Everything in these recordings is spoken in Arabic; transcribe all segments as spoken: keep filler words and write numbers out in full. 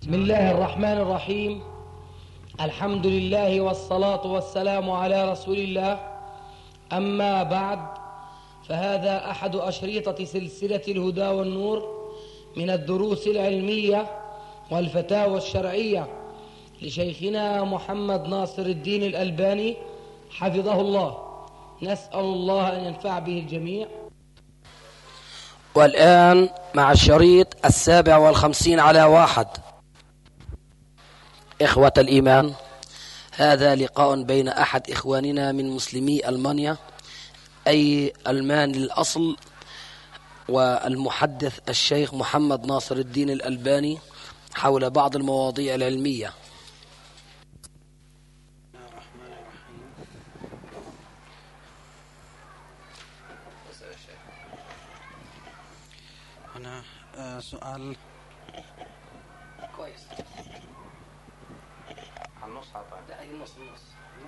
بسم الله الرحمن الرحيم. الحمد لله والصلاة والسلام على رسول الله. أما بعد، فهذا أحد أشرطة سلسلة الهدى والنور من الدروس العلمية والفتاوى الشرعية لشيخنا محمد ناصر الدين الألباني حفظه الله. نسأل الله أن ينفع به الجميع. والآن مع الشريط السابع والخمسين على واحد. إخوة الإيمان، هذا لقاء بين أحد إخواننا من مسلمي ألمانيا، أي ألمان الأصل، والمحدث الشيخ محمد ناصر الدين الألباني حول بعض المواضيع العلمية. هنا آه سؤال كويس. النص لا أي نص النص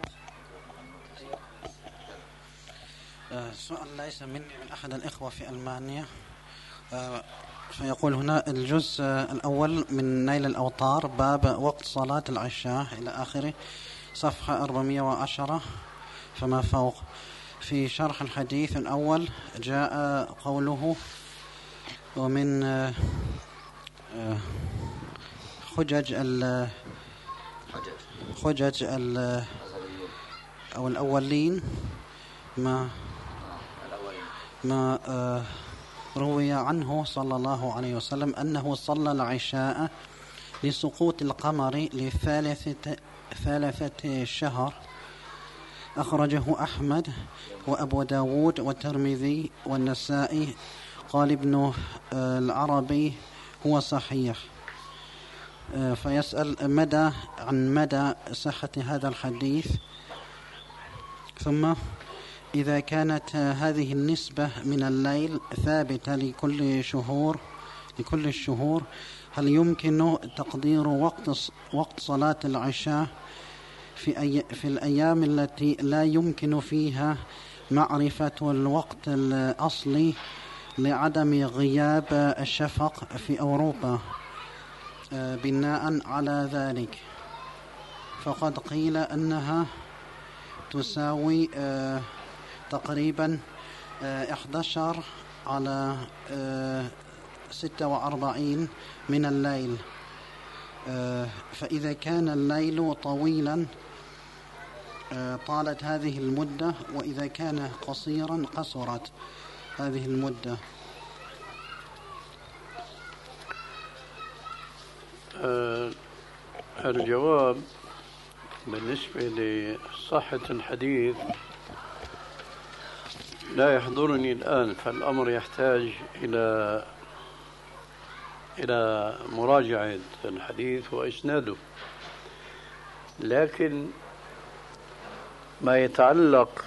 آه سؤال ليس مني، من أحد الإخوة في ألمانيا. آه فيقول هنا الجزء الأول من نيل الأوطار، باب وقت صلاة العشاء إلى آخره، صفحة أربعمائة وعشرة فما فوق. في شرح الحديث الأول جاء قوله: ومن حجج ال حجج ال أو الأولين ما ما روي عنه صلى الله عليه وسلم أنه صلى العشاء لسقوط القمر لثالثة ثالثة الشهر. أخرجه أحمد وأبو داود والترمذي والنسائي. قال ابن العربي هو صحيح. فيسأل مدى عن مدى صحة هذا الحديث. ثم إذا كانت هذه النسبة من الليل ثابتة لكل شهور لكل الشهور، هل يمكن تقدير وقت وقت صلاة العشاء في أي في الأيام التي لا يمكن فيها معرفة الوقت الأصلي لعدم غياب الشفق في أوروبا؟ بناء على ذلك فقد قيل أنها تساوي تقريبا أحد عشر على ستة وأربعين من الليل. فإذا كان الليل طويلا طالت هذه المدة، وإذا كان قصيرا قصرت هذه المدة. أه الجواب بالنسبة لصحة الحديث لا يحضرني الآن، فالأمر يحتاج إلى إلى مراجعة الحديث وإسناده. لكن ما يتعلق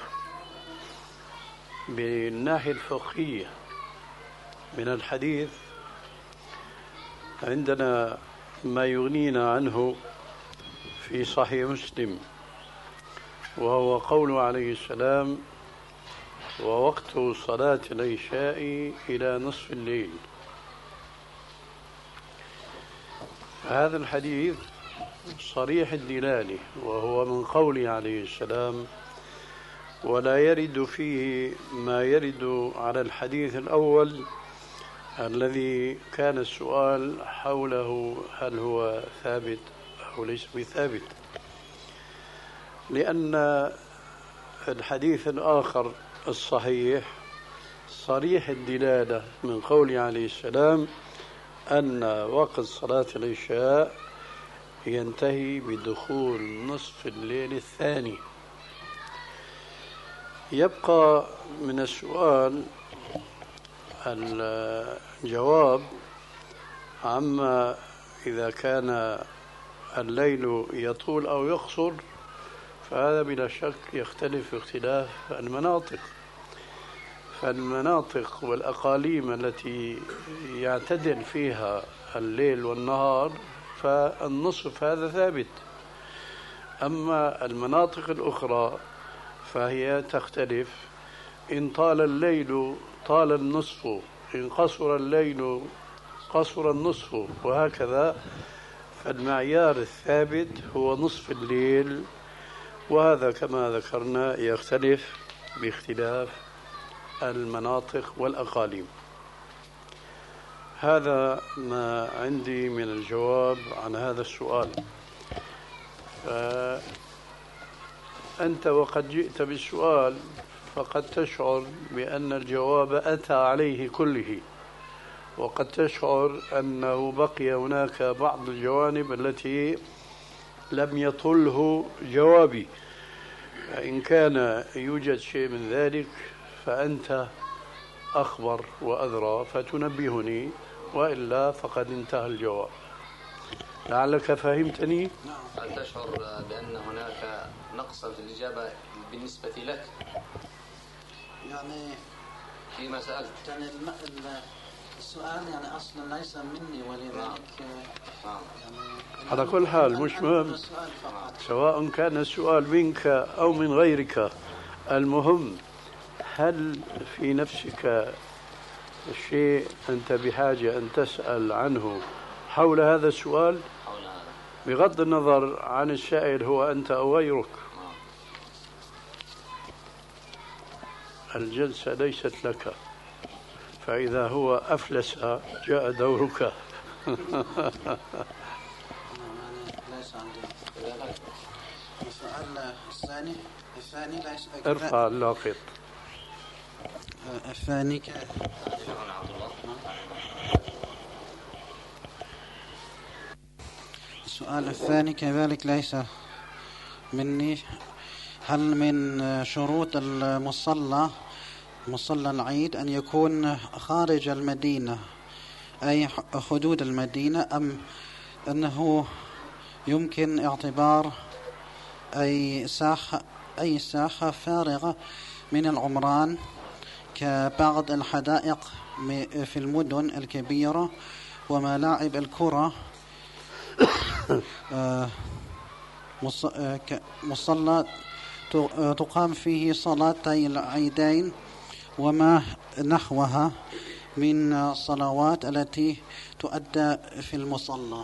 بالناحية الفقهية من الحديث، عندنا ما يغنينا عنه في صحيح مسلم، وهو قوله عليه السلام: ووقت صلاة العشاء إلى نصف الليل. هذا الحديث صريح الدلالة، وهو من قوله عليه السلام: ولا يرد فيه ما يرد على الحديث الأول الذي كان السؤال حوله هل هو ثابت أو ليس بثابت، لأن الحديث الآخر الصحيح صريح الدلالة من قوله عليه السلام أن وقت صلاة العشاء ينتهي بدخول نصف الليل الثاني. يبقى من السؤال الجواب عما إذا كان الليل يطول أو يقصر، فهذا بلا شك يختلف اختلاف المناطق. فالمناطق والأقاليم التي يعتدل فيها الليل والنهار فالنصف هذا ثابت. أما المناطق الأخرى فهي تختلف، إن طال الليل طال النصف، إن قصر الليل قصر النصف، وهكذا. فالمعيار الثابت هو نصف الليل، وهذا كما ذكرنا يختلف باختلاف المناطق والأقاليم. هذا ما عندي من الجواب عن هذا السؤال. فأنت وقد جئت بالسؤال فقد تشعر بأن الجواب أتى عليه كله، وقد تشعر أنه بقي هناك بعض الجوانب التي لم يطله جوابي. فإن كان يوجد شيء من ذلك فأنت أخبر وأدرى فتنبهني، وإلا فقد انتهى الجواب. لعلك فهمتني؟ هل تشعر بأن هناك نقصا في الإجابة بالنسبة لك؟ يعني فيما سألت يعني السؤال يعني أصلا ليس مني، ولذلك نعم. يعني على كل حال مش مهم، سواء كان السؤال منك أو من غيرك. المهم هل في نفسك شيء أنت بحاجة أن تسأل عنه حول هذا السؤال، بغض النظر عن السائل هو أنت أو غيرك؟ الجلسة ليست لك، فإذا هو أفلس جاء دورك. ليس عندي. السؤال الثاني الثاني ليس ارفع اللاقط. الثاني ك... السؤال الثاني كذلك ليس مني. هل من شروط المصلى مصلى العيد أن يكون خارج المدينة أي حدود المدينة، أم أنه يمكن اعتبار أي ساحة أي ساحة فارغة من العمران كبعض الحدائق في المدن الكبيرة وملاعب الكرة مصلى تقام فيه صلاتي العيدين وما نحوها من الصلوات التي تؤدى في المصلى؟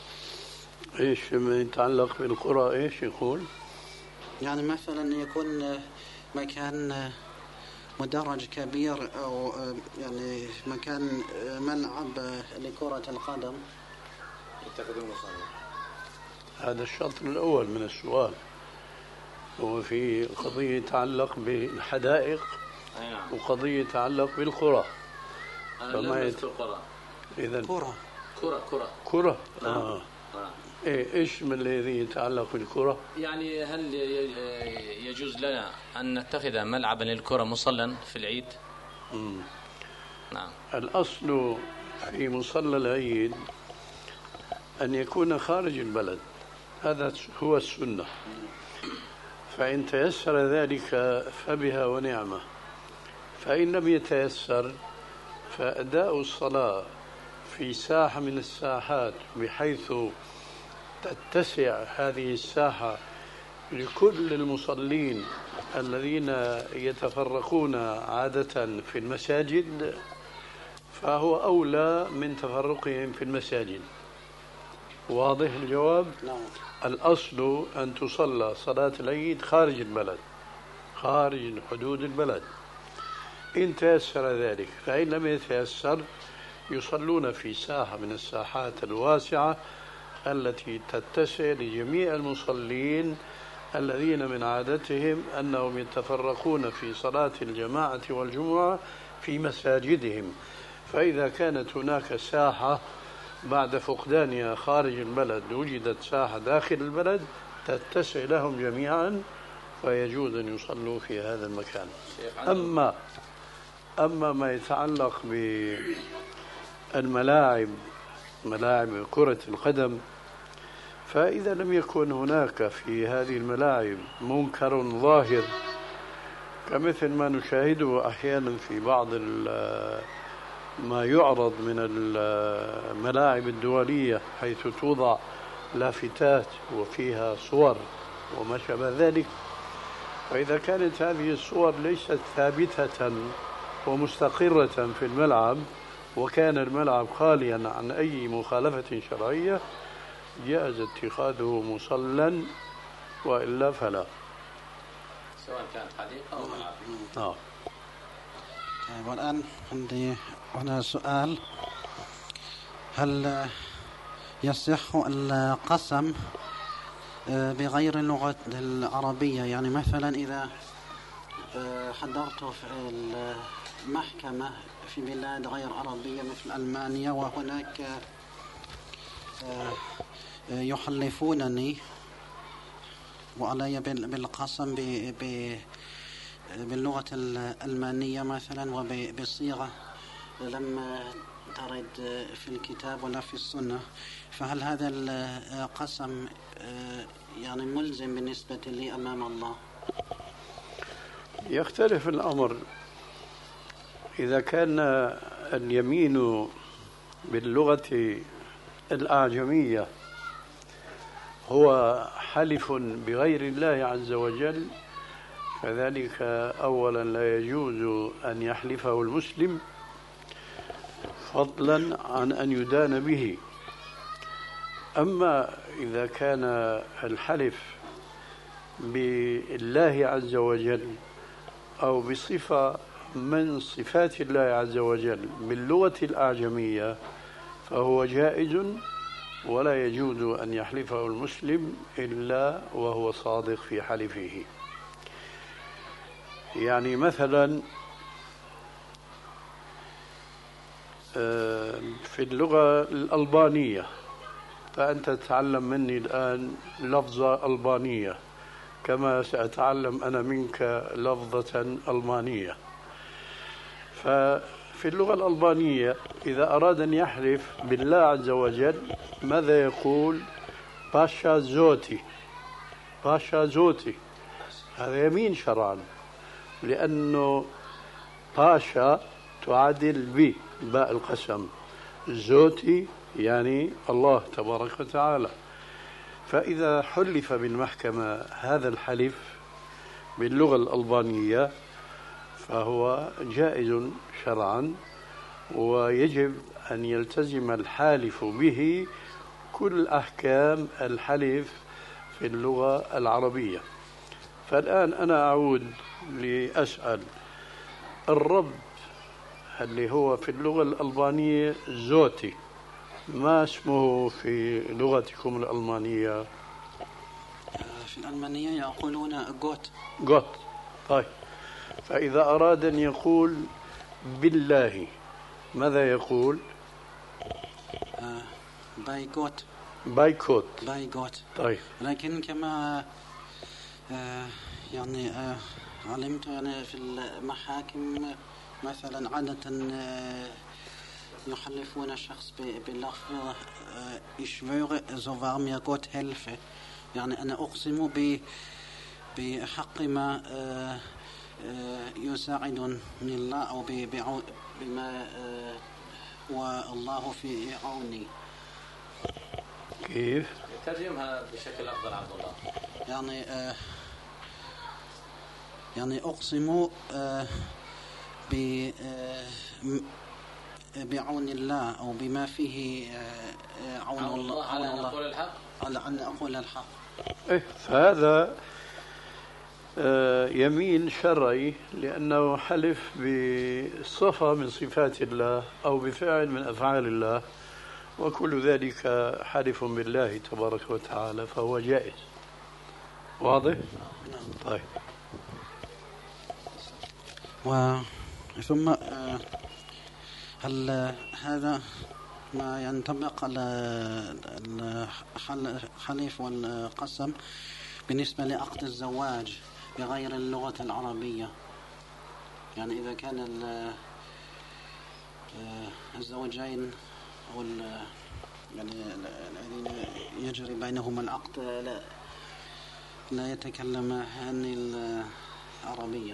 ايش ما يتعلق بالقرى ايش يقول؟ يعني مثلا يكون مكان مدرج كبير أو يعني مكان ملعب لكرة القدم يتخذون مصلى. هذا الشطر الأول من السؤال، وفي قضية تتعلق بالحدائق وقضية تتعلق بالقرى. فما يت... القرى إذن كرة كرة كرة كرة آه. آه. إيه إيش من الذي يتعلق بالكرة؟ يعني هل يجوز لنا أن نتخذ ملعبا للكرة مصلى في العيد؟ مم. نعم. الأصل في مصلى العيد أن يكون خارج البلد، هذا هو السنة. فإن تيسر ذلك فبها ونعمة، فإن لم يتيسر فأداء الصلاة في ساحة من الساحات بحيث تتسع هذه الساحة لكل المصلين الذين يتفرقون عادة في المساجد، فهو أولى من تفرقهم في المساجد. واضح الجواب؟ نعم. الأصل أن تصلى صلاة العيد خارج البلد، خارج حدود البلد. إن تيسر ذلك، فإن لم يتيسر يصلون في ساحة من الساحات الواسعة التي تتسع لجميع المصلين الذين من عادتهم أنهم يتفرقون في صلاة الجماعة والجمعة في مساجدهم. فإذا كانت هناك ساحة بعد فقدانها خارج البلد وجدت ساحة داخل البلد تتسع لهم جميعا، فيجوز أن يصلوا في هذا المكان. أما أما ما يتعلق بالملاعب، ملاعب كرة القدم، فإذا لم يكن هناك في هذه الملاعب منكر ظاهر كمثل ما نشاهده أحيانا في بعض ما يعرض من الملاعب الدولية، حيث توضع لافتات وفيها صور وما شابه ذلك، فإذا كانت هذه الصور ليست ثابتة ومستقرة في الملعب وكان الملعب خاليا عن أي مخالفة شرعية، جاز اتخاذه مصلى وإلا فلا، سواء كان حديقة أو ملعب. آه. طيب، والآن عندي هنا سؤال: هل يصح القسم بغير اللغة العربية؟ يعني مثلا إذا حضرت في المحكمة في بلاد غير عربية مثل ألمانيا، وهناك يحلفونني وعلي بالقسم باللغة الألمانية مثلا وبصيغة لم ترد في الكتاب ولا في السنة، فهل هذا القسم يعني ملزم بالنسبة لي أمام الله؟ يختلف الأمر. إذا كان اليمين باللغة الأعجمية هو حلف بغير الله عز وجل، فذلك أولا لا يجوز أن يحلفه المسلم، فضلا عن أن يدان به. أما إذا كان الحلف بالله عز وجل أو بصفة من صفات الله عز وجل باللغة الأعجمية فهو جائز، ولا يجوز أن يحلفه المسلم إلا وهو صادق في حلفه. يعني مثلا في اللغة الألبانية، فأنت تتعلم مني الآن لفظة ألبانية كما سأتعلم أنا منك لفظة ألمانية. ففي اللغة الألبانية إذا أراد أن يحلف بالله عز وجل ماذا يقول؟ باشا زوتي، باشا زوتي. هذا يمين شرعا، لأنه باشا تعادل ب باء القسم، زوتي يعني الله تبارك وتعالى. فإذا حلف بالمحكمة هذا الحلف باللغة الألبانية فهو جائز شرعا، ويجب أن يلتزم الحالف به كل أحكام الحلف في اللغة العربية. فالآن أنا أعود لأسأل: الرب اللي هو في اللغة الألبانية زوتي، ما اسمه في لغتكم الألمانية؟ في الألمانية يقولون غوت. غوت. طيب، فإذا أراد أن يقول بالله ماذا يقول؟ آه باي غوت. باي غوت. باي غوت. طيب، لكن كما آه يعني آه علمت أنا في المحاكم مثلا عادة آه يحلفون الشخص باللفظ ich schwöre so wahr mir Gott helfe، يعني أنا أقسم بحق ما يساعدني الله أو بما هو الله في عوني. كيف؟ ترجمها بشكل أفضل عبد الله. يعني يعني أقسم ب بعون الله أو بما فيه عون الله على أن أقول الحق، على أن أقول الحق. إيه، فهذا يمين شرعي، لأنه حلف بصفة من صفات الله أو بفعل من أفعال الله، وكل ذلك حلف بالله تبارك وتعالى، فهو جائز. واضح؟ طيب. وثم هل هذا ما ينطبق على الحلف والقسم بالنسبة لعقد الزواج بغير اللغة العربية؟ يعني إذا كان الزوجين أو يعني الذين يجري بينهما العقد لا لا يتكلمان العربية.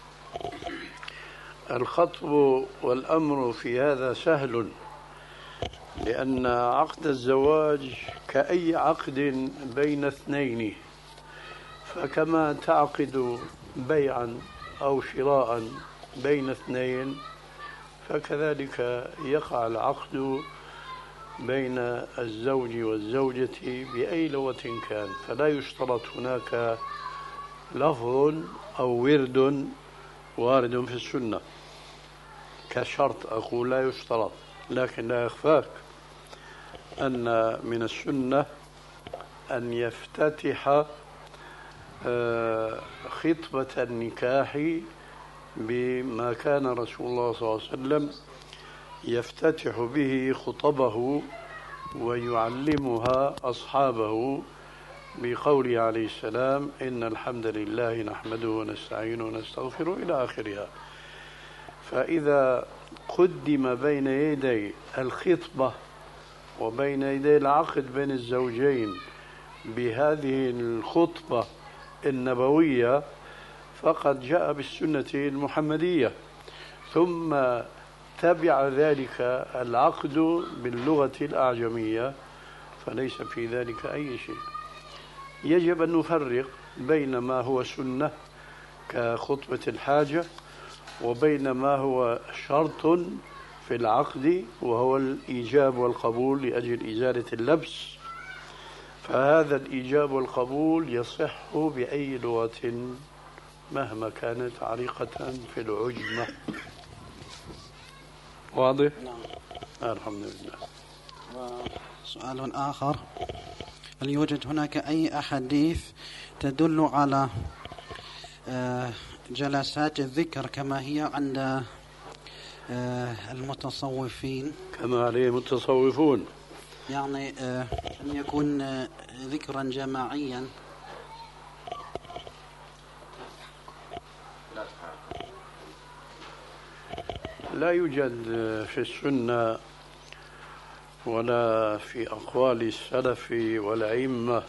الخطب والأمر في هذا سهل، لأن عقد الزواج كأي عقد بين اثنين، فكما تعقد بيعا أو شراء بين اثنين فكذلك يقع العقد بين الزوج والزوجة بأي لغة كان، فلا يشترط هناك لفظ أو ورد وارد في السنة كشرط، أقول لا يشترط، لكن لا يخفاك أن من السنة أن يفتتح خطبة النكاح بما كان رسول الله صلى الله عليه وسلم يفتتح به خطبه ويعلمها أصحابه بقوله عليه السلام: إن الحمد لله نحمده ونستعينه ونستغفره إلى آخرها. فإذا قدم بين يدي الخطبة وبين يدي العقد بين الزوجين بهذه الخطبة النبوية فقد جاء بالسنة المحمدية، ثم تبع ذلك العقد باللغة الأعجمية، فليس في ذلك أي شيء. يجب أن نفرق بين ما هو سنة كخطبة الحاجة وبين ما هو شرط في العقد وهو الإيجاب والقبول لأجل إزالة اللبس، فهذا الإيجاب والقبول يصح بأي لغة مهما كانت عريقة في العجمة. واضح؟ نعم. الحمد لله. وسؤال آخر: هل يوجد هناك أي أحاديث تدل على جلسات الذكر كما هي عند المتصوفين؟ كما عليه المتصوفون، يعني أن يكون ذكرا جماعيا. لا يوجد في السنة ولا في أقوال السلف والأئمة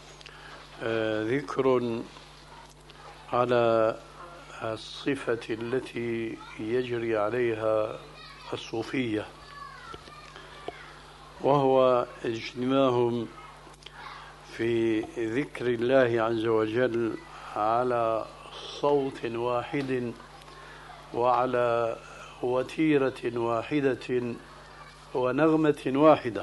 ذكر على الصفة التي يجري عليها الصوفية، وهو اجتماعهم في ذكر الله عز وجل على صوت واحد وعلى وتيرة واحدة ونغمة واحدة،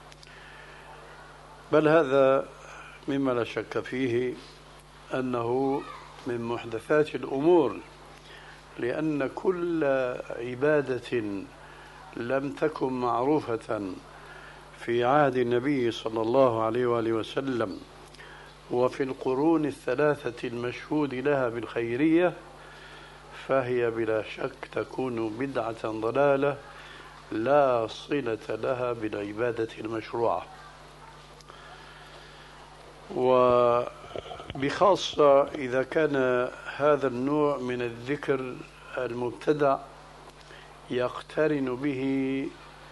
بل هذا مما لا شك فيه أنه من محدثات الأمور، لأن كل عبادة لم تكن معروفة في عهد النبي صلى الله عليه وآله وسلم وفي القرون الثلاثة المشهود لها بالخيرية فهي بلا شك تكون بدعة ضلالة لا صلة لها بالعبادة المشروعة. وبخاصة إذا كان هذا النوع من الذكر المبتدع يقترن به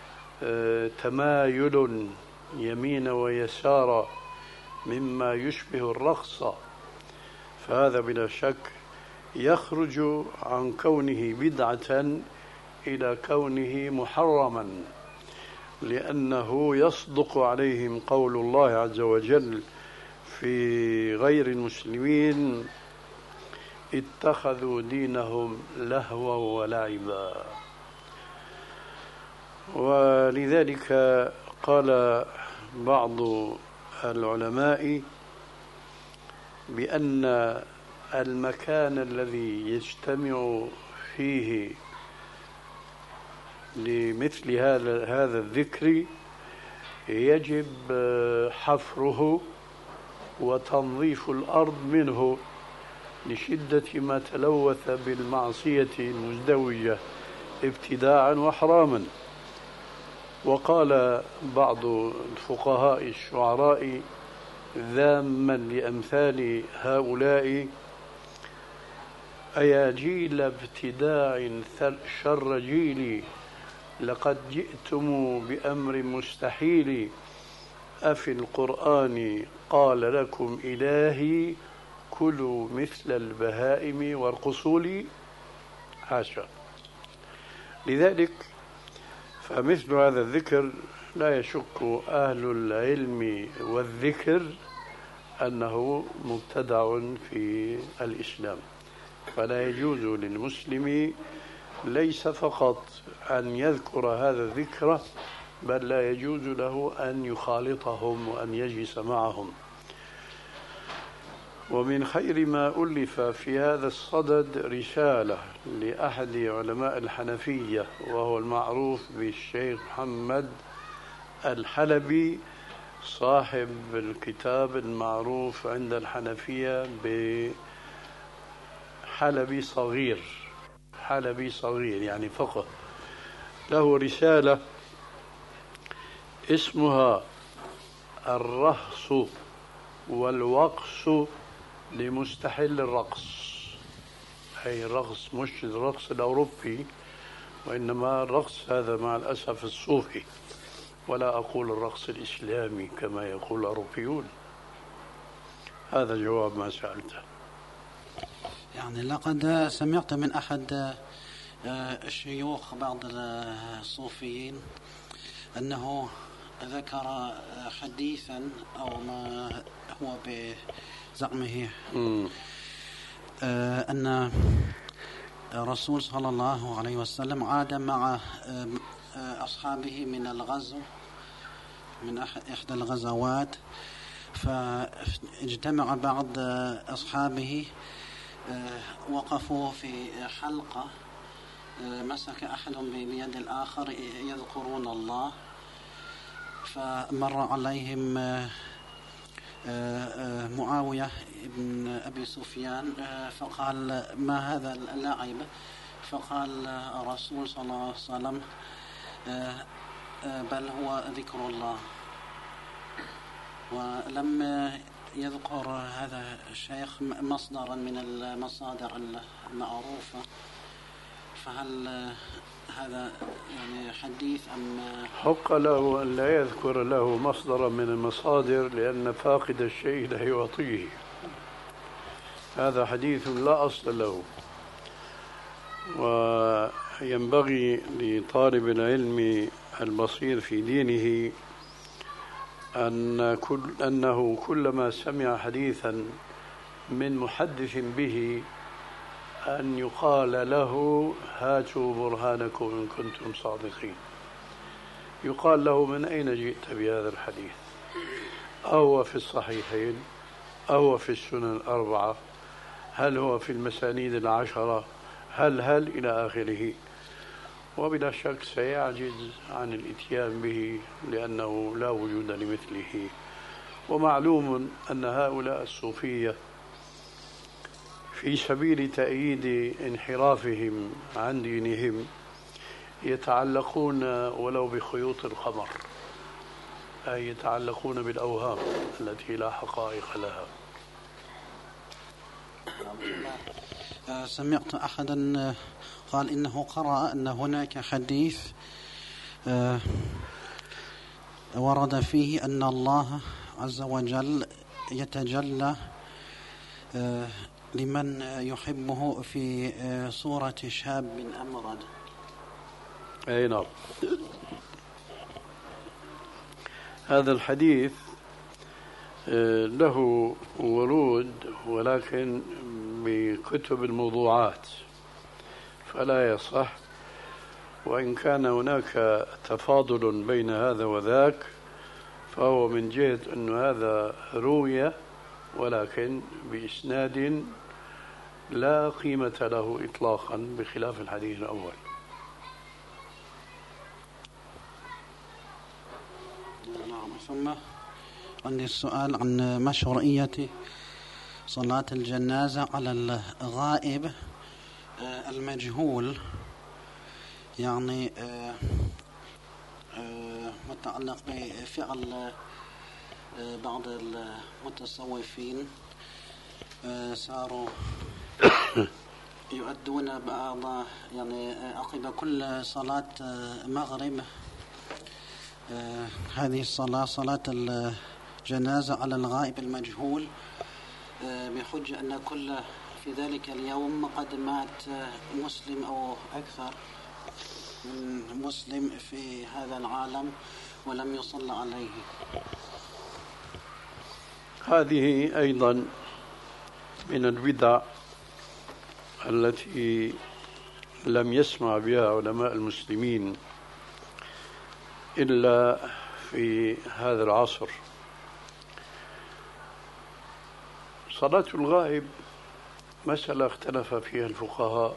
تمايل يمين ويسار مما يشبه الرقص، فهذا بلا شك يخرج عن كونه بدعة إلى كونه محرما، لأنه يصدق عليهم قول الله عز وجل في غير المسلمين: اتخذوا دينهم لهوا ولعبا. ولذلك قال بعض العلماء بأن المكان الذي يجتمع فيه لمثل هذا هذا الذكر يجب حفره وتنظيف الأرض منه لشدة ما تلوث بالمعصية المزدوجة ابتداعا وحراما. وقال بعض الفقهاء الشعراء ذاما لأمثال هؤلاء: أيا جيل ابتداع شر جيلي لقد جئتم بأمر مستحيل، أفي القرآن قال لكم إلهي كلوا مثل البهائم وارقصوا لي؟ حاشا. لذلك فمثل هذا الذكر لا يشك أهل العلم والذكر أنه مبتدع في الإسلام، فلا يجوز للمسلم ليس فقط أن يذكر هذا الذكر بل لا يجوز له أن يخالطهم وأن يجلس معهم. ومن خير ما ألف في هذا الصدد رسالة لأحد علماء الحنفية وهو المعروف بالشيخ محمد الحلبي صاحب الكتاب المعروف عند الحنفية بحلبي صغير، حلبي صغير يعني فقه. له رسالة اسمها الرهص والوقص لمستحل الرقص، أي الرقص مش الرقص الأوروبي وإنما الرقص هذا مع الأسف الصوفي، ولا أقول الرقص الإسلامي كما يقول الأوروبيون. هذا جواب ما سألته. يعني لقد سمعت من أحد الشيوخ بعض الصوفيين أنه ذكر حديثا أو ما هو بزعمه أن الرسول صلى الله عليه وسلم عاد مع أصحابه من الغزو من إحدى الغزوات، فاجتمع بعض أصحابه وقفوا في حلقة، مسك أحدهم بيد الآخر يذكرون الله، فمر عليهم معاوية بن أبي سفيان فقال ما هذا اللعب؟ فقال الرسول صلى الله عليه وسلم بل هو ذكر الله. ولم يذكر هذا الشيخ مصدرا من المصادر المعروفة، فهل هذا يعني حديث أم حق له أن لا يذكر له مصدرا من المصادر لأن فاقد الشيء لا يعطيه؟ هذا حديث لا أصل له. وينبغي لطالب العلم البصير في دينه أن كل أنه كلما سمع حديثا من محدث به أن يقال له هاتوا برهانكم إن كنتم صادقين. يقال له من أين جئت بهذا الحديث؟ أهو في الصحيحين؟ أهو في السنن الأربعة؟ هل هو في المسانيد العشرة؟ هل هل إلى آخره. وبلا شك سيعجز عن الإتيان به لأنه لا وجود لمثله. ومعلوم أن هؤلاء الصوفية في سبيل تأييد انحرافهم عن دينهم يتعلقون ولو بخيوط القمر، أي يتعلقون بالأوهام التي لا حقائق لها. سمعت أحدا قال إنه قرأ أن هناك حديث ورد فيه أن الله عز وجل يتجلى لمن يحبه في صورة شاب أمرد. أي نعم، هذا الحديث له ورود ولكن بكتب الموضوعات فلا يصح، وإن كان هناك تفاضل بين هذا وذاك فهو من جهة أن هذا روية ولكن بإسناد لا قيمة له إطلاقا بخلاف الحديث الأول. ثم عندي السؤال عن مشروعية صلاة الجنازة على الغائب المجهول، يعني متعلق بفعل بعض المتصوفين صاروا يؤدون بعض يعني عقب كل صلاة مغرب هذه الصلاة صلاة الجنازة على الغائب المجهول بحجة أن كل في ذلك اليوم قد مات مسلم أو أكثر من مسلم في هذا العالم ولم يصلى عليه. هذه أيضا من البدع التي لم يسمع بها علماء المسلمين، إلا في هذا العصر. صلاة الغائب مسألة اختلف فيها الفقهاء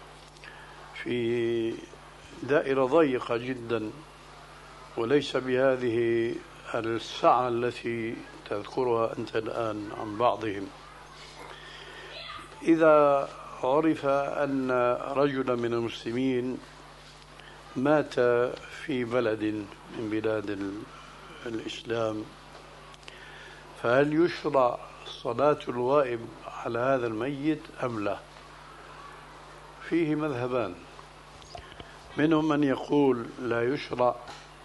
في دائرة ضيقة جدا، وليس بهذه السعة التي تذكرها أنت الآن عن بعضهم. إذا عرف أن رجلا من المسلمين مات في بلد من بلاد الإسلام، فهل يشرع صلاة الغائب على هذا الميت أم لا؟ فيه مذهبان، منهم من يقول لا يشرع،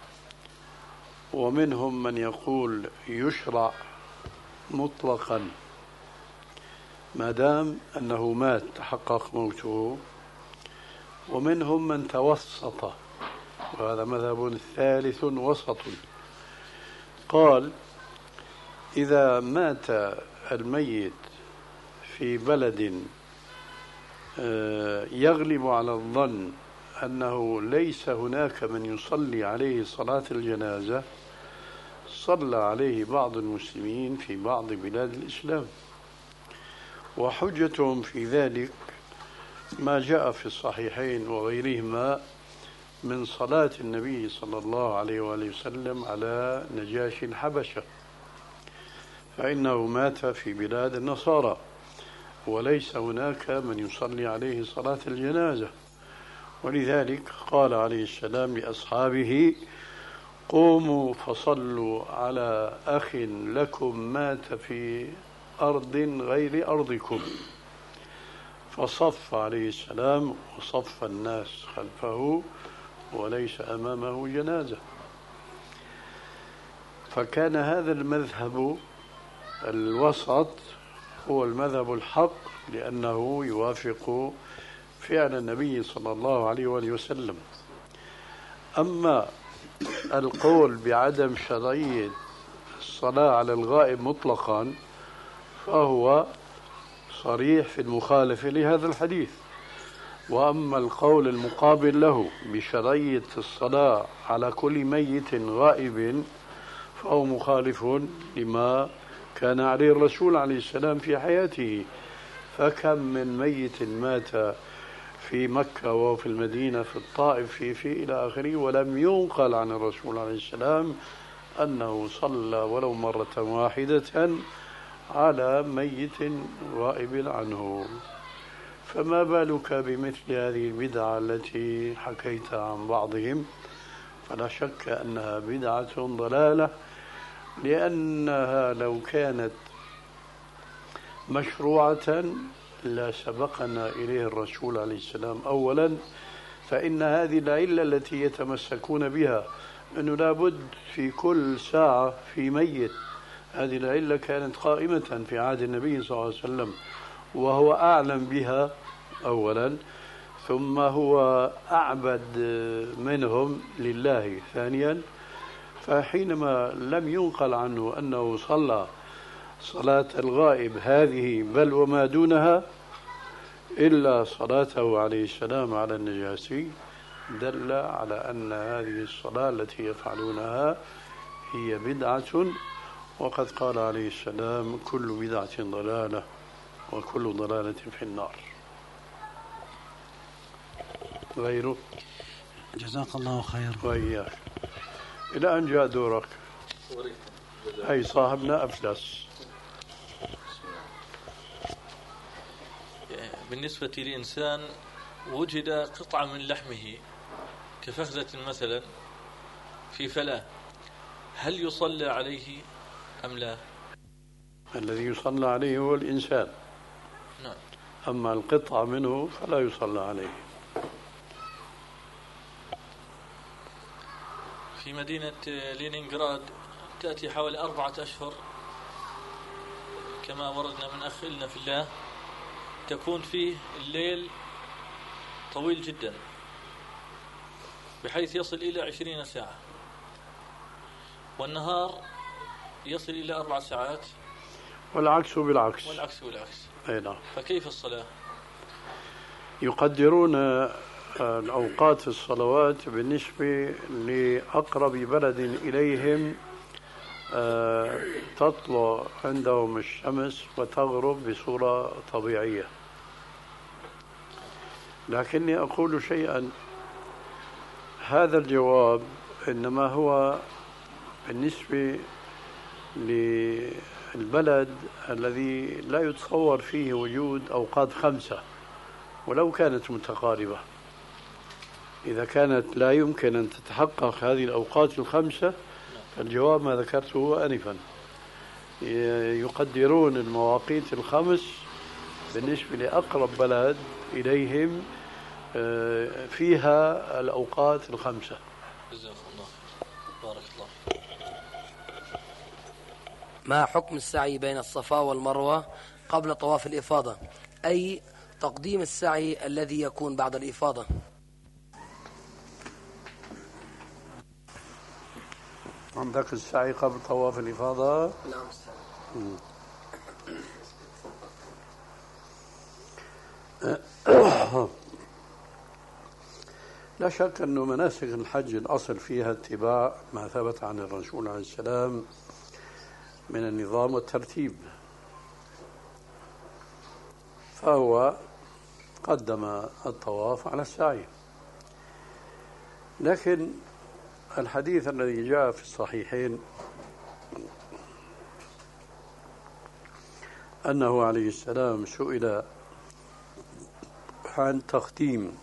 ومنهم من يقول يشرع مطلقا ما دام أنه مات تحقق موته، ومنهم من توسط، وهذا مذهب ثالث وسط، قال إذا مات الميت في بلد يغلب على الظن أنه ليس هناك من يصلي عليه صلاة الجنازة، صلى عليه بعض المسلمين في بعض بلاد الإسلام. وحجتهم في ذلك ما جاء في الصحيحين وغيرهما من صلاة النبي صلى الله عليه وآله وسلم على نجاشي الحبشة، فإنه مات في بلاد النصارى وليس هناك من يصلي عليه صلاة الجنازة، ولذلك قال عليه السلام لأصحابه: قوموا فصلوا على أخ لكم مات في أرض غير أرضكم، فصف عليه السلام وصف الناس خلفه وليس أمامه جنازة. فكان هذا المذهب الوسط هو المذهب الحق، لأنه يوافق فعل النبي صلى الله عليه وآله وسلم. أما القول بعدم شرعية الصلاة على الغائب مطلقا فهو صريح في المخالفة لهذا الحديث. وأما القول المقابل له بشرعية الصلاة على كل ميت غائب فهو مخالف لما كان عليه الرسول عليه السلام في حياته. فكم من ميت مات في مكة وفي المدينة في الطائف في في إلى آخره، ولم ينقل عن الرسول عليه السلام أنه صلى ولو مرة واحدة على ميت غائب عنه. فما بالك بمثل هذه البدعة التي حكيتها عن بعضهم؟ فلا شك أنها بدعة ضلالة، لأنها لو كانت مشروعة لا سبقنا إليه الرسول عليه السلام أولا، فإن هذه العلة التي يتمسكون بها أنه لابد في كل ساعة في ميت، هذه العلة كانت قائمة في عهد النبي صلى الله عليه وسلم وهو أعلم بها أولا، ثم هو أعبد منهم لله ثانيا. فحينما لم ينقل عنه أنه صلى صلاة الغائب هذه بل وما دونها إلا صلاته عليه السلام على النجاشي، دل على أن هذه الصلاة التي يفعلونها هي بدعة، وقد قال عليه السلام: كل بدعة ضلالة وكل ضلالة في النار. غيره. جزاك الله خير. وإياك. إلى أن جاء دورك. أي صاحبنا أفلس. بالنسبة لإنسان وجد قطعة من لحمه كفخذة مثلا في فلاة، هل يصلى عليه أم لا؟ الذي يصلى عليه هو الإنسان. نعم. أما القطعة منه فلا يصلى عليه. في مدينة لينينغراد تأتي حوالي أربعة أشهر كما وردنا من أخ لنا في الله، تكون فيه الليل طويل جدا بحيث يصل إلى عشرين ساعة، والنهار يصل إلى أربع ساعات، والعكس بالعكس. والعكس بالعكس. أي نعم. فكيف الصلاة؟ يقدرون الأوقات الصلوات بالنسبة لأقرب بلد إليهم تطلع عندهم الشمس وتغرب بصورة طبيعية. لكني أقول شيئا، هذا الجواب إنما هو بالنسبة للبلد الذي لا يتصور فيه وجود أوقات خمسة ولو كانت متقاربة. إذا كانت لا يمكن أن تتحقق هذه الأوقات الخمسة فالجواب ما ذكرته آنفا، يقدرون المواقيت الخمس بالنسبة لأقرب بلد إليهم فيها الأوقات الخمسة. جزاك الله بارك الله. ما حكم السعي بين الصفا والمروة قبل طواف الإفاضة، أي تقديم السعي الذي يكون بعد الإفاضة؟ عندك السعي قبل طواف الإفاضة؟ نعم. لا شك أن مناسك الحج الأصل فيها اتباع ما ثبت عن الرسول عليه السلام من النظام والترتيب، فهو قدم الطواف على السعي. لكن الحديث الذي جاء في الصحيحين أنه عليه السلام سئل عن تختيم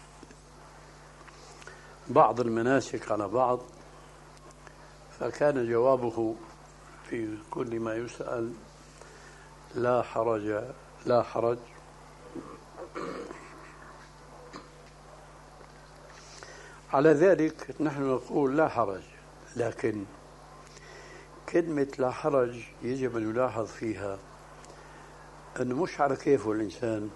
بعض المناسك على بعض، فكان جوابه في كل ما يسأل لا حرج لا حرج. على ذلك نحن نقول لا حرج، لكن كلمة لا حرج يجب أن يلاحظ فيها أنه مش على كيفه الإنسان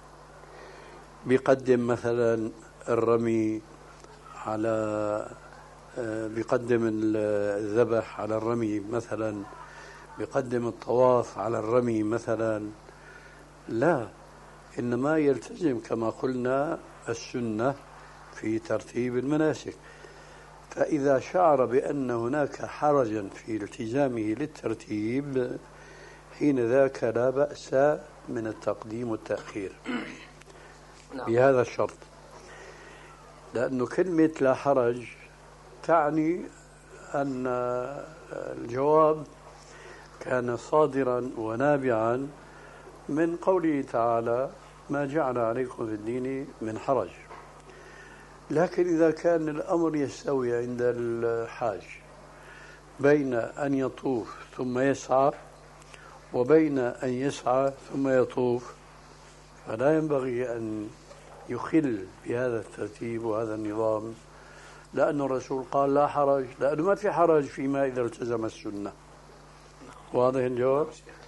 بيقدم مثلا الرمي على بيقدم الذبح على الرمي مثلا، بيقدم الطواف على الرمي مثلا، لا، إنما يلتزم كما قلنا السنة في ترتيب المناسك. فإذا شعر بأن هناك حرجا في التزامه للترتيب حين ذاك لا بأس من التقديم والتأخير بهذا الشرط، لأنه كلمة لا حرج تعني أن الجواب كان صادرا ونابعا من قوله تعالى ما جعل عليكم في الدين من حرج. لكن إذا كان الأمر يستوي عند الحاج بين أن يطوف ثم يسعى وبين أن يسعى ثم يطوف، فلا ينبغي أن يخل بهذا الترتيب وهذا النظام، لأن الرسول قال لا حرج، لأنه ما في حرج فيما إذا التزم السنة. واضح الجواب؟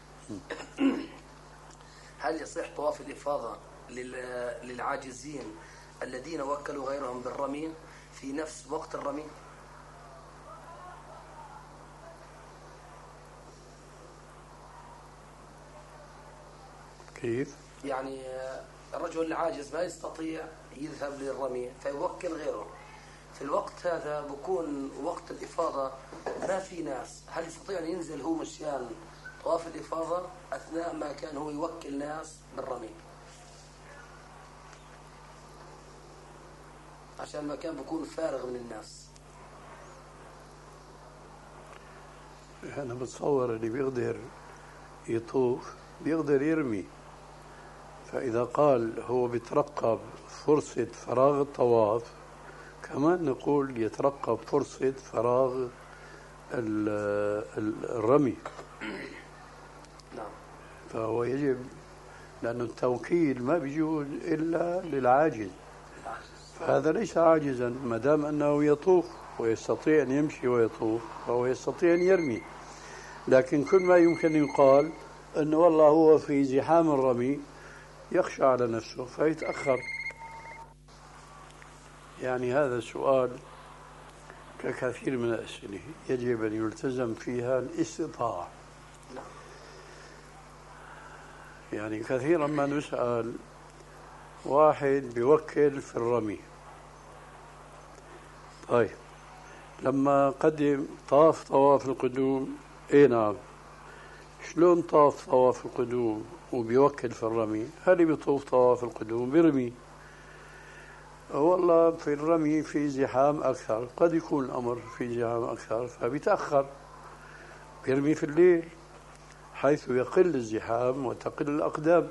هل يصح طواف الإفاضة للعاجزين الذين وكلوا غيرهم بالرمي في نفس وقت الرمي؟ كيف؟ يعني الرجل العاجز ما يستطيع يذهب للرمي فيوكل غيره، في الوقت هذا بكون وقت الإفاضة ما في ناس، هل يستطيع أن ينزل هو مشان طواف الإفاضة أثناء ما كان هو يوكل ناس بالرمي؟ عشان ما كان بكون فارغ من الناس. أنا بتصور اللي بيقدر يطوف بيقدر يرمي، فإذا قال هو بيترقب فرصة فراغ الطواف كمان نقول يترقب فرصة فراغ الرمي. نعم. فهو يجب، لأن التوكيل ما بيجوز إلا للعاجز، فهذا ليس عاجزا ما دام أنه يطوف ويستطيع أن يمشي ويطوف فهو يستطيع أن يرمي. لكن كل ما يمكن يقال أنه والله هو في زحام الرمي يخشى على نفسه فيتأخر. يعني هذا السؤال ككثير من الأسئلة يجب أن يلتزم فيها الاستطاعة. يعني كثيرا ما نسأل واحد بيوكل في الرمي. طيب لما قدم طاف طواف القدوم، اي نعم، شلون طاف طواف القدوم وبيوكل في الرمي؟ هل بيطوف طواف القدوم بيرمي؟ والله في الرمي في زحام أكثر، قد يكون الأمر في زحام أكثر فبيتأخر، بيرمي في الليل حيث يقل الزحام وتقل الأقدام.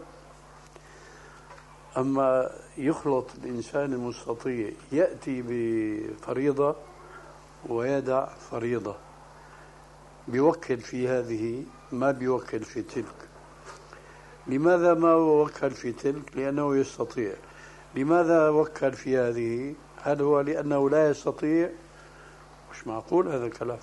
أما يخلط الإنسان المستطيع يأتي بفريضة ويدع فريضة، بيوكل في هذه ما بيوكل في تلك. لماذا ما وكل في تلك؟ لأنه يستطيع. لماذا وكل في هذه؟ هل هو لأنه لا يستطيع؟ مش معقول هذا الكلام.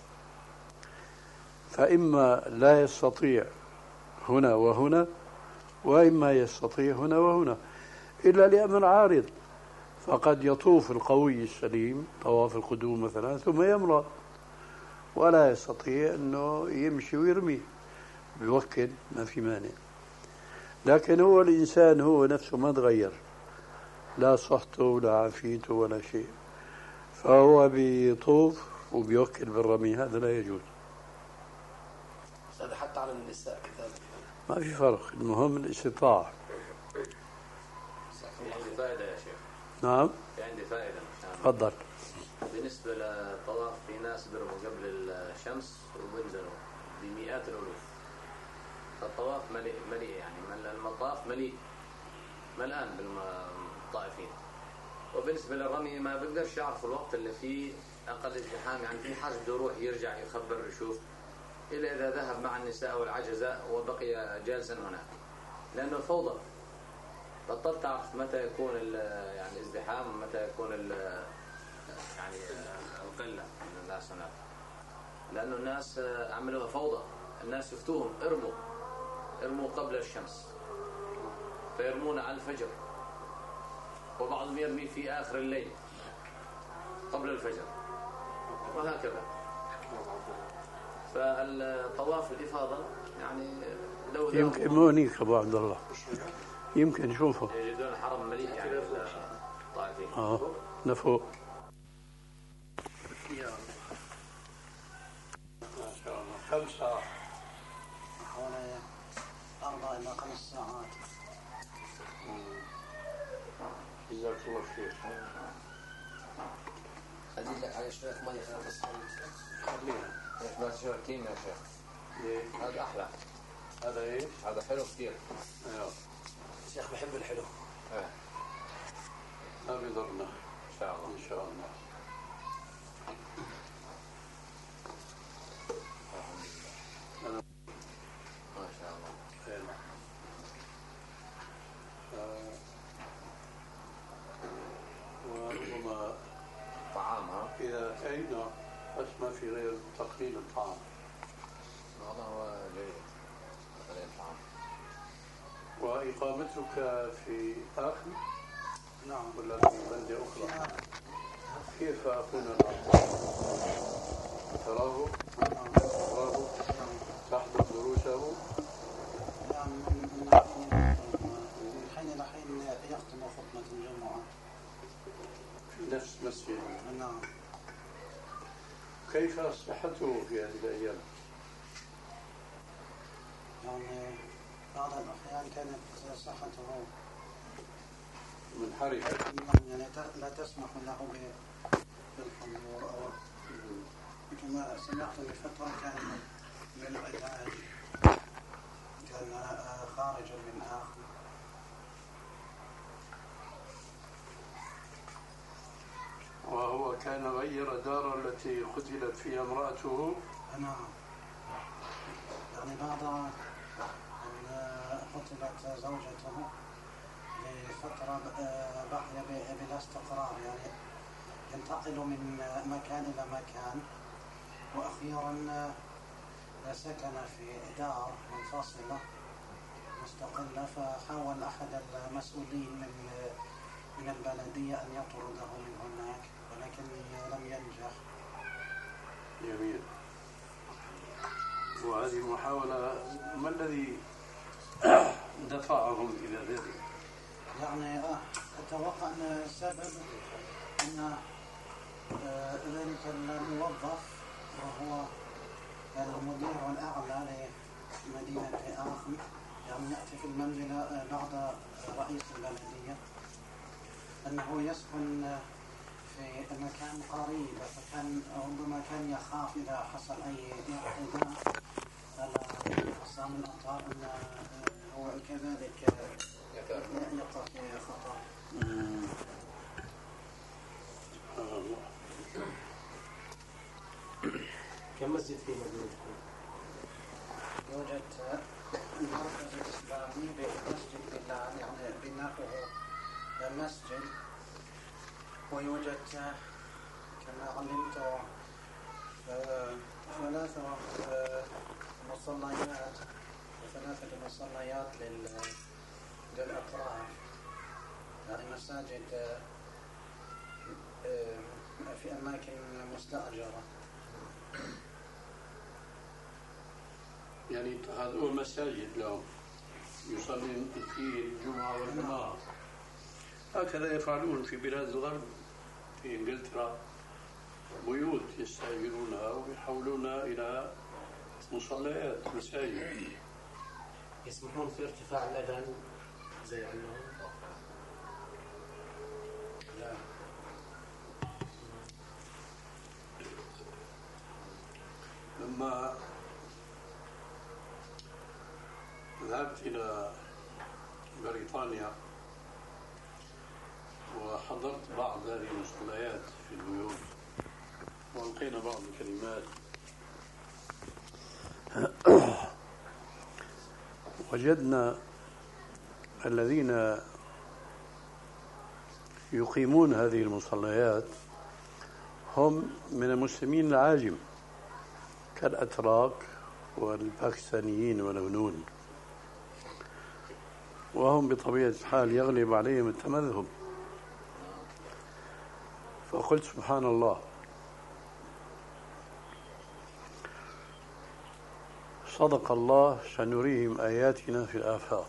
فإما لا يستطيع هنا وهنا، وإما يستطيع هنا وهنا، إلا لأمر عارض. فقد يطوف القوي السليم طواف القدوم مثلا ثم يمرض ولا يستطيع أنه يمشي ويرمي، بيوكل ما في مانع. لكن هو الإنسان هو نفسه ما تغير، لا صحته ولا عافيته ولا شيء، فهو بيطوف وبيوكل بالرمي، هذا لا يجوز. هذا حتى على النساء كذلك ما في فرق، المهم الاستطاعة. في عندي فائدة يا شيخ. نعم في عندي فائدة. تفضل. بالنسبة للطواف في ناس بيرموا قبل الشمس وبينزلوا بمئات الألوف، فالطواف مليء مليء يعني المطاف مليء ملآن بالطائفين. وبالنسبة للرمي ما بقدرش يعرف الوقت اللي فيه أقل ازدحام، يعني في حاجة بده يروح يرجع يخبر يشوف، إلا إذا ذهب مع النساء والعجزاء وبقي جالسا هناك، لأنه فوضى. بطلت تعرف متى يكون يعني ازدحام ومتى يكون يعني القلة من الناس هناك، لأنه الناس عملوها فوضى. الناس يفتوهم ارموا ارموا قبل الشمس، فيرمون على الفجر، وبعضهم يرمي في آخر الليل قبل الفجر، وهكذا. فالطواف الإفاضة يعني لو يمكن مو هنيك أبو عبد الله، يمكن نشوفه يجدون حرم مليء يعني الطائفين. اه لفوق. ما شاء الله. كم ساعة؟ حوالي أربع إلى خمس ساعات. جزاك الله خير. أزيد لك على شوية مية خلال بس خليها. ليش ما تشاركين يا شيخ؟ ليه؟ هذا أحلى. هذا إيش؟ هذا حلو كثير. أيوه. الشيخ بحب الحلو. إيه. ما بيضرنا. إن شاء الله. إن شاء الله. ما شاء الله. وربما طعام ها؟ إذا أتينا بس ما في غير تقليل الطعام. هذا هو جيد. تقليل الطعام. وإقامتك في آخر؟ نعم. ولا في بلدة أخرى؟ كيف أكون تراه؟ تراه؟ تحضر دروسه؟ يعني من حين إلى حين يختم خطبة الجمعة في نفس مسجد. نعم. كيف صحته في هذه الأيام؟ يعني بعض الأحيان كانت صحته منحرفة. يعني لا تسمح له بالحضور، أو كما سمعت بفترة كان بالعلاج، كان خارجا من آخر. وهو كان غير دار التي قتلت فيها امرأته. نعم. يعني بعد أن قتلت زوجته لفترة بقي بلا استقرار، يعني ينتقل من مكان إلى مكان، وأخيرا سكن في دار منفصلة مستقلة، فحاول أحد المسؤولين من من البلدية أن يطرده من هناك، ولكن لم ينجح. جميل. وهذه محاولة، ما الذي دفعهم إلى ذلك؟ يعني أتوقع أن السبب أن ذلك الموظف وهو المدير الأعلى لمدينة آخم يعني يأتي في المنزل بعد رئيس البلدية أنه يسكن في مكان قريب، فكان ربما كان يخاف إذا حصل أي اعتداء على أقسام الأمطار أن هو كذلك يقع في خطر. كم مسجد في مدينتكم؟ يوجد المركز الإسلامي بمسجد بلال يعني بناؤه مسجد، ويوجد كما علمت ثلاثة مصليات ثلاثة مصليات للأطراف يعني مساجد في أماكن مستأجرة. يعني اتخذوا مساجد لهم يصلون فيه الجمعة والجماعة. هكذا يفعلون في بلاد الغرب، في إنجلترا بيوت يستأجرونها ويحولونها إلى مصليات مساجد. يسمحون في ارتفاع الأذان زي عندهم؟ لا. لما ذهبت إلى بريطانيا وحضرت بعض هذه المصليات في البيوت وألقينا بعض الكلمات، وجدنا الذين يقيمون هذه المصليات هم من المسلمين العاجم كالأتراك والباكستانيين والهنود، وهم بطبيعة الحال يغلب عليهم التمذهب. فقلت سبحان الله، صدق الله سنريهم آياتنا في الآفاق.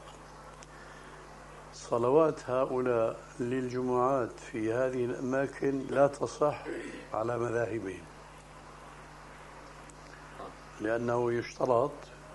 صلوات هؤلاء للجمعات في هذه الأماكن لا تصح على مذاهبهم، لأنه يشترط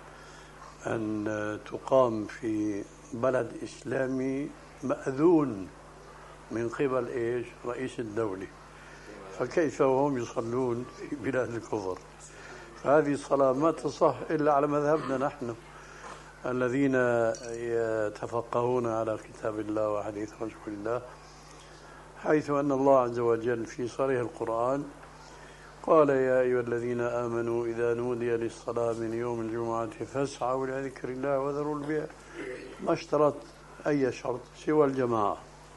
أن تقام في بلد إسلامي مأذون من قبل إيش؟ رئيس الدولة، فكيف وهم يصلون في بلاد الكفر؟ هذه الصلاة ما تصح إلا على مذهبنا نحن الذين يتفقهون على كتاب الله وحديث رسول الله، حيث أن الله عز وجل في صريح القرآن قال يا أيها الذين آمنوا إذا نودي للصلاة من يوم الجمعة فاسعوا إلى ذكر الله وذروا البيع. ما اشترط أي شرط سوى الجماعة.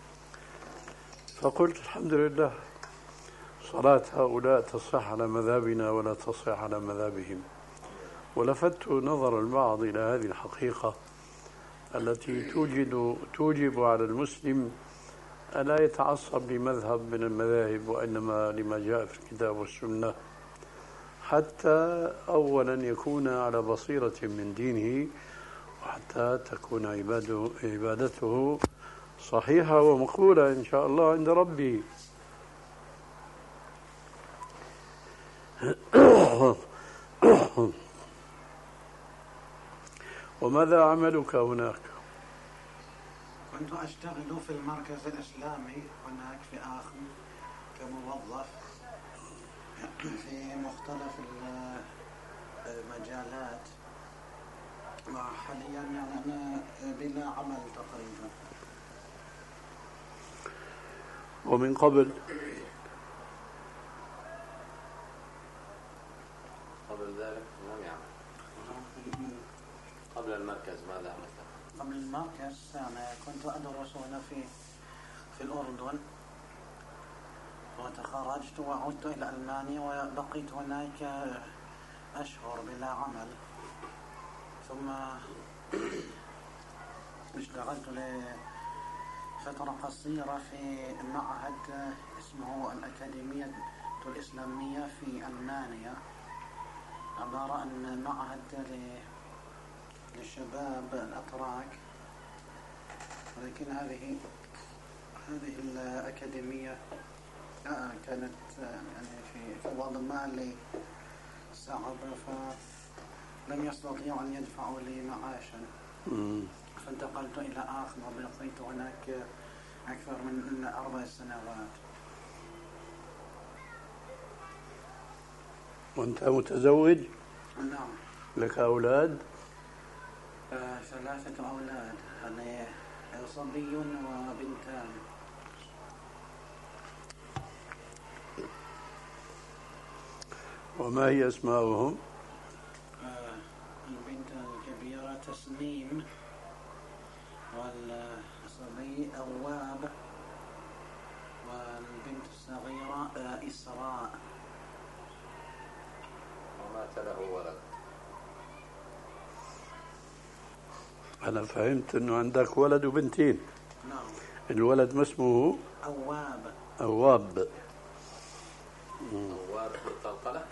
فقلت الحمد لله صلاة هؤلاء تصح على مذهبنا ولا تصح على مذهبهم. ولفت نظر البعض إلى هذه الحقيقة التي توجد توجب على المسلم ألا يتعصب لمذهب من المذاهب، وإنما لما جاء في الكتاب والسنة، حتى أولا يكون على بصيرة من دينه، وحتى تكون عباده عبادته صحيحة ومقبولة إن شاء الله عند ربه. وماذا عملك هناك؟ كنت أشتغل في المركز الإسلامي هناك في آخم كموظف في مختلف المجالات، وحاليا يعني أنا بلا عمل تقريبا. ومن قبل قبل ذلك لم يعمل. قبل المركز ماذا عملت؟ قبل المركز يعني كنت أدرس هنا في في الأردن، وتخرجت وعدت إلى ألمانيا وبقيت هناك أشهر بلا عمل، ثم اشتغلت لفترة قصيرة في معهد اسمه الأكاديمية الإسلامية في ألمانيا، عبارة عن معهد للشباب الأتراك ولكن هذه هذه الأكاديمية كانت يعني في في وضع مالي صعب، فلم يستطيعوا أن يدفعوا لي معاشا، فانتقلت إلى آخر وبقيت هناك أكثر من أربع سنوات. وأنت متزوج؟ نعم. لك أولاد؟ آه ثلاثة أولاد، يعني صبي وبنتان. وما هي أسماؤهم؟ آه البنت الكبيرة تسنيم، والصبي أواب، والبنت الصغيرة آه إسراء. ومات له ولد. أنا فهمت أنه عندك ولد وبنتين. نعم. الولد ما اسمه؟ أواب. أواب. أواب بالقلقلة.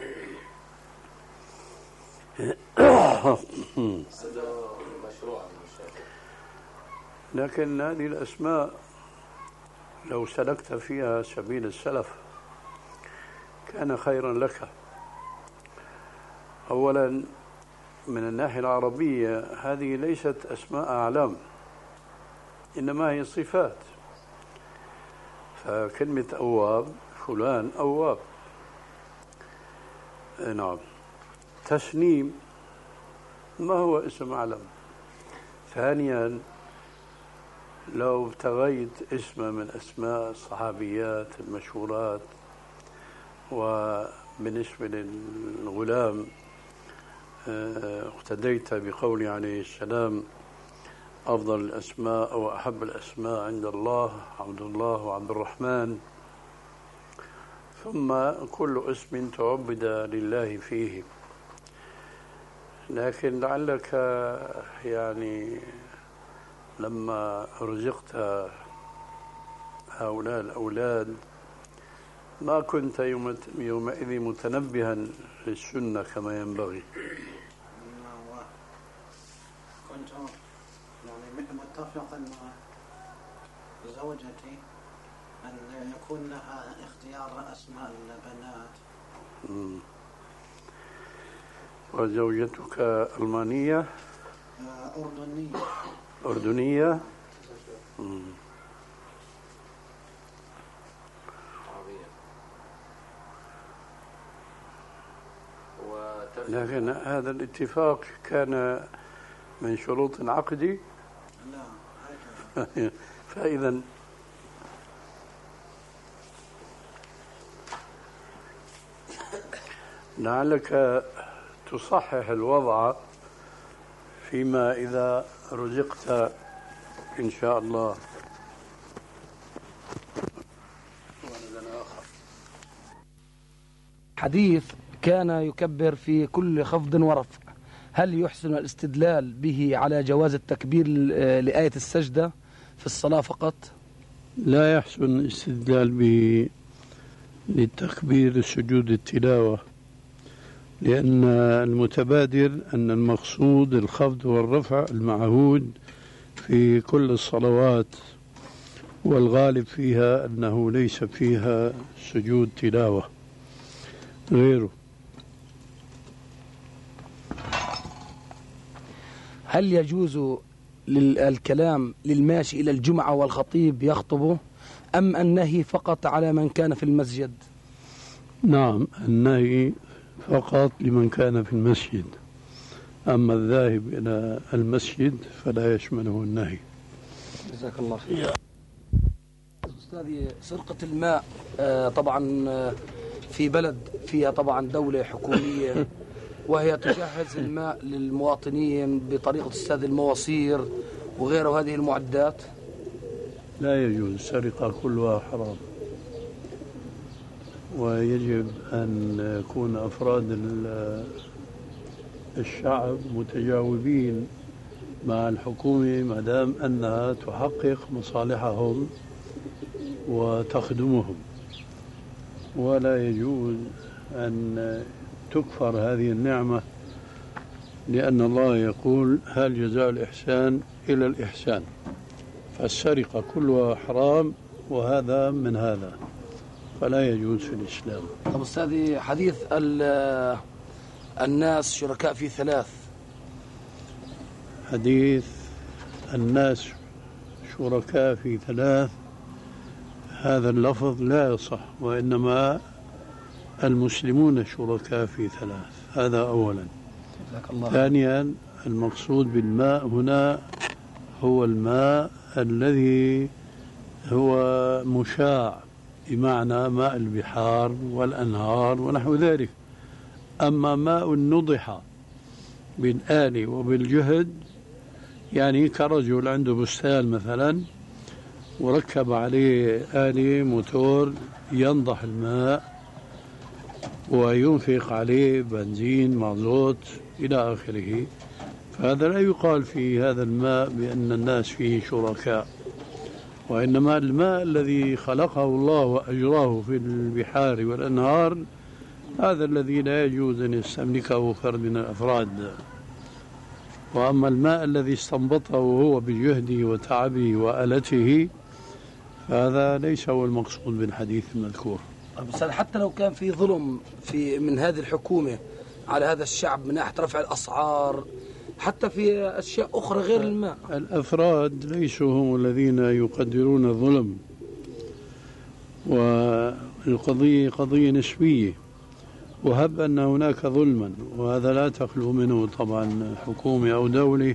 مشروع من الشيخ. لكن هذه الأسماء لو سلكت فيها سبيل السلف كان خيرا لك. أولا من الناحية العربية هذه ليست أسماء أعلام، إنما هي صفات. فكلمة أواب فلان أواب. نعم. تسنيم ما هو اسم علم. ثانيا لو ابتغيت اسم من أسماء الصحابيات المشهورات وبالنسبة للغلام اقتديت بقول عليه السلام أفضل الأسماء أو أحب الأسماء عند الله عبد الله وعبد الرحمن، ثم كل اسم تعبد لله فيه. لكن لعلك يعني لما رزقت هؤلاء الأولاد ما كنت يومئذ متنبها للسنة كما ينبغي. كنت يعني متفقا مع زوجتي أن يكون لها اختيار أسماء البنات. مم. وزوجتك ألمانية؟ أردنية. أردنية؟ مم. لكن هذا الاتفاق كان من شروط عقدي؟ لا. فإذا لعلك تصحح الوضع فيما إذا رزقت إن شاء الله ولدنا آخر. حديث كان يكبر في كل خفض ورفع، هل يحسن الاستدلال به على جواز التكبير لآية السجدة في الصلاة فقط؟ لا يحسن الاستدلال به للتكبير سجود التلاوة، لأن المتبادر أن المقصود الخفض والرفع المعهود في كل الصلوات، والغالب فيها أنه ليس فيها سجود تلاوة غيره. هل يجوز الكلام للماشي إلى الجمعة والخطيب يخطبه، أم النهي فقط على من كان في المسجد؟ نعم، النهي فقط لمن كان في المسجد، أما الذاهب إلى المسجد فلا يشمله النهي. جزاك الله خير. أستاذي، سرقة الماء طبعا في بلد فيها طبعا دولة حكومية وهي تجهز الماء للمواطنين بطريقة استخدام المواسير وغيره هذه المعدات. لا يجوز، السرقة كلها حرام، ويجب أن يكون أفراد الشعب متجاوبين مع الحكومة ما دام أنها تحقق مصالحهم وتخدمهم، ولا يجوز أن تكفر هذه النعمة، لأن الله يقول هل جزاء الإحسان إلى الإحسان، فالسرقة كلها حرام، وهذا من هذا، فلا يجوز في الإسلام. طب أستاذي، حديث الناس شركاء في ثلاث، حديث الناس شركاء في ثلاث، هذا اللفظ لا يصح، وإنما المسلمون شركاء في ثلاث، هذا أولا. ثانيا، المقصود بالماء هنا هو الماء الذي هو مشاع، بمعنى ماء البحار والأنهار ونحو ذلك. أما ماء النضح بالآلي وبالجهد، يعني كرجل عنده بستان مثلا وركب عليه آلي موتور ينضح الماء وينفق عليه بنزين مازوت إلى آخره، فهذا لا يقال في هذا الماء بأن الناس فيه شركاء، وإنما الماء الذي خلقه الله وأجراه في البحار والأنهار هذا الذي لا يجوز أن يستملكه فرد من الأفراد. وأما الماء الذي استنبطه هو بجهده وتعبه وآلته فهذا ليس هو المقصود بالحديث المذكور. بس حتى لو كان في ظلم في من هذه الحكومة على هذا الشعب من ناحية رفع الأسعار، حتى في أشياء أخرى غير الماء، الأفراد ليسوا هم الذين يقدرون الظلم، والقضية قضية نسبية. وهب أن هناك ظلما، وهذا لا تخلو منه طبعا حكومة أو دولة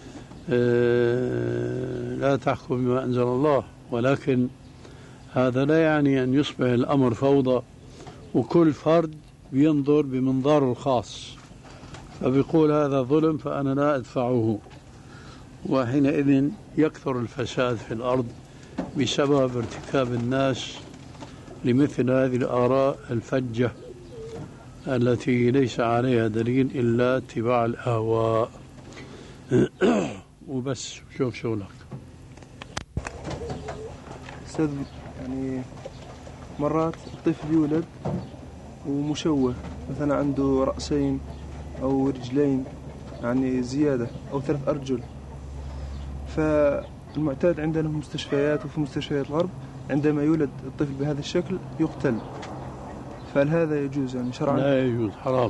لا تحكم بما أنزل الله، ولكن هذا لا يعني أن يصبح الأمر فوضى وكل فرد ينظر بمنظاره الخاص فبيقول هذا ظلم فأنا لا أدفعه، وحينئذ يكثر الفساد في الأرض بسبب ارتكاب الناس لمثل هذه الآراء الفجة التي ليس عليها دليل إلا اتباع الأهواء. وبس. شوف شغلك أستاذ. يعني مرات الطفل يولد ومشوه، مثلا عنده رأسين أو رجلين يعني زيادة أو ثلاث أرجل، فالمعتاد عندنا في المستشفيات وفي مستشفيات الغرب عندما يولد الطفل بهذا الشكل يقتل، فهل هذا يجوز يعني شرعا؟ لا يجوز، حرام.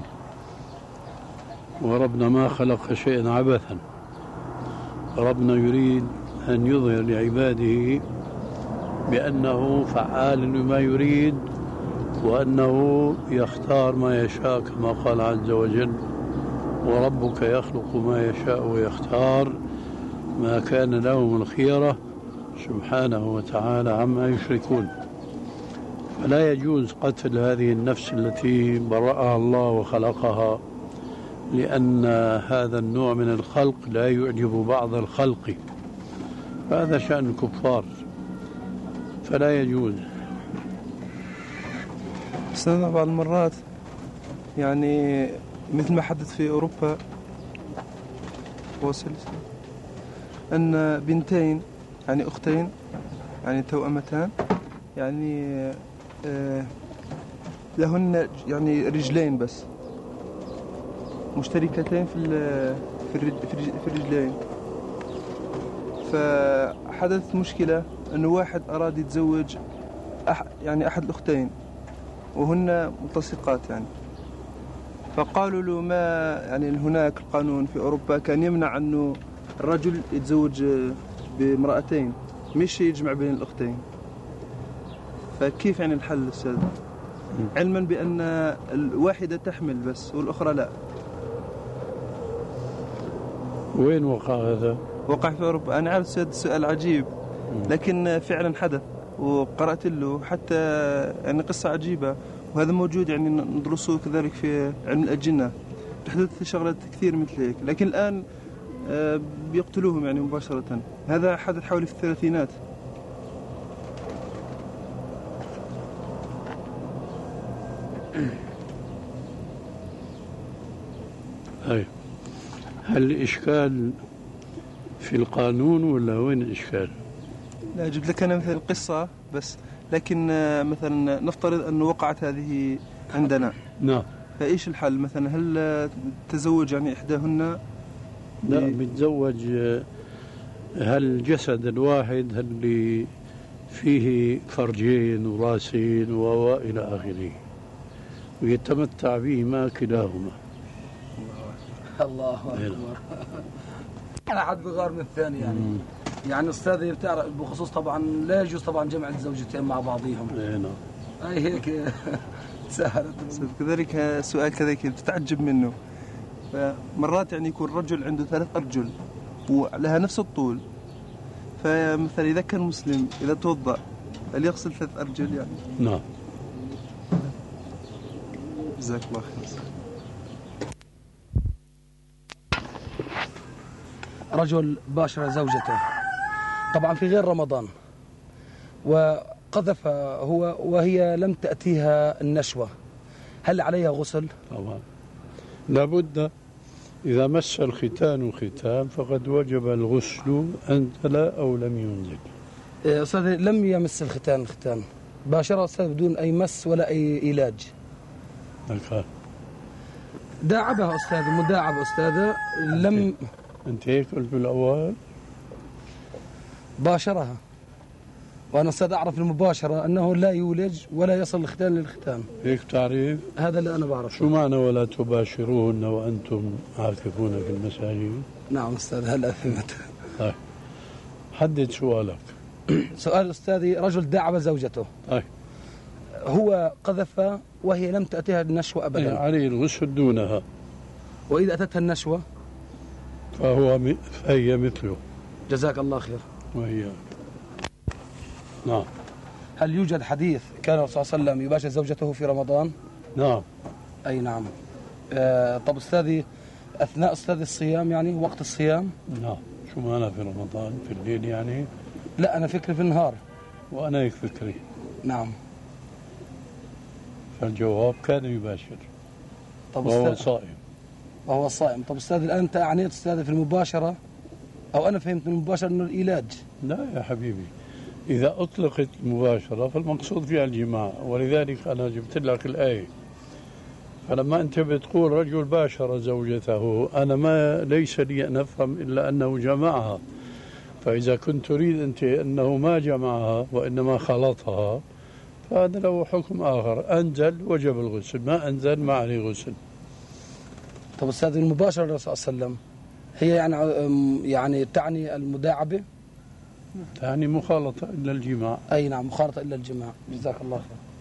وربنا ما خلق شيئا عبثا، ربنا يريد أن يظهر لعباده بأنه فعال لما يريد، وأنه يختار ما يشاء كما قال عز وجل: وربك يخلق ما يشاء ويختار، ما كان لهم الخيرة سبحانه وتعالى عما يشركون. فلا يجوز قتل هذه النفس التي برأها الله وخلقها، لأن هذا النوع من الخلق لا يعجب بعض الخلق، فهذا شأن الكفار، فلا يجوز. استاذنا بعض المرات يعني مثل ما حدث في أوروبا وصل أن بنتين يعني أختين يعني توأمتان يعني آه لهن يعني رجلين بس مشتركتين في في الرجلين، فحدثت مشكلة أنه واحد أراد يتزوج أح يعني أحد الأختين وهن ملتصقات يعني، فقالوا له ما يعني هناك القانون في أوروبا كان يمنع أنه الرجل يتزوج بامرأتين مش يجمع بين الأختين، فكيف يعني الحل أستاذ؟ علما بأن الواحدة تحمل بس والأخرى لا. وين وقع هذا؟ وقع في أوروبا. أنا عارف أستاذ السؤال عجيب لكن فعلا حدث وقرأت له حتى يعني قصة عجيبة، وهذا موجود يعني ندرسه كذلك في علم الأجنة، تحدث شغلات كثير مثل هيك، لكن الآن بيقتلوهم يعني مباشرة. هذا حدث حوالي في الثلاثينات. أي هل الإشكال في القانون ولا وين الإشكال؟ لا أجيب لك أنا مثل القصة بس، لكن مثلا نفترض أنه وقعت هذه عندنا. نعم. فإيش الحل مثلا؟ هل تزوج يعني إحداهن؟ لا، بتزوج هل الجسد الواحد اللي فيه فرجين وراسين وإلى آخره ويتمتع بهما كلاهما. الله أكبر. أحد بغار من الثاني يعني. مم. يعني أستاذي بتعرف بخصوص طبعا لا يجوز طبعا جمع الزوجتين مع بعضهم. اي نعم. أي هيك سهلت. كذلك سؤال كذلك بتتعجب منه. مرات يعني يكون رجل عنده ثلاث أرجل ولها نفس الطول، فمثلا إذا كان مسلم إذا توضأ هل يغسل ثلاث أرجل يعني؟ نعم. جزاك الله خير. رجل باشر زوجته طبعا في غير رمضان وقذف هو وهي لم تأتيها النشوة، هل عليها غسل؟ طبعا لابد، إذا مس الختان ختان فقد وجب الغسل أنزل أو لم ينزل. أستاذ لم يمس الختان الختان باشر أستاذ بدون أي مس ولا أي علاج. أكاد. داعبها أستاذ مداعبة أستاذ لم. أنت هيك قلت بالأول؟ باشرها، وأنا أستاذ أعرف المباشرة أنه لا يولج ولا يصل الختان للختان. هيك تعريف؟ هذا اللي أنا بعرفه. شو معنى ولا تباشروهن وأنتم عاكفون في المساجد؟ نعم أستاذ هلا فهمت. طيب حدد سؤالك. سؤال أستاذي رجل داعب زوجته. طيب. هو قذف وهي لم تأتيها النشوة أبدا. عليه الغسل دونها. وإذا أتتها النشوة؟ فهو م... فهي مثله. جزاك الله خير. وهي. نعم. هل يوجد حديث كان الرسول صلى الله عليه وسلم يباشر زوجته في رمضان؟ نعم. أي نعم. آه طب أستاذي أثناء أستاذ الصيام يعني وقت الصيام؟ نعم. شو معنى في رمضان؟ في الليل يعني؟ لا أنا فكري في النهار. وأنا هيك فكري. نعم. فالجواب كان يباشر. طب وهو صائم. وهو صائم. طب أستاذ الآن أنت أعنيت أستاذ في المباشرة أو أنا فهمت من المباشرة أنه العلاج؟ لا يا حبيبي، إذا أطلقت المباشرة فالمقصود فيها الجماع، ولذلك أنا جبت لك الآية. فلما أنت بتقول رجل باشر زوجته أنا ما ليس لي أن أفهم إلا أنه جمعها، فإذا كنت تريد أنت أنه ما جمعها وإنما خلطها فهذا له حكم آخر. أنزل وجب الغسل، ما أنزل ما عليه غسل. طب أستاذ المباشرة للرسول صلى الله عليه وسلم هي يعني يعني تعني المداعبة؟ تعني مخالطة إلا الجماع. أي نعم مخالطة إلا الجماع. جزاك الله خير.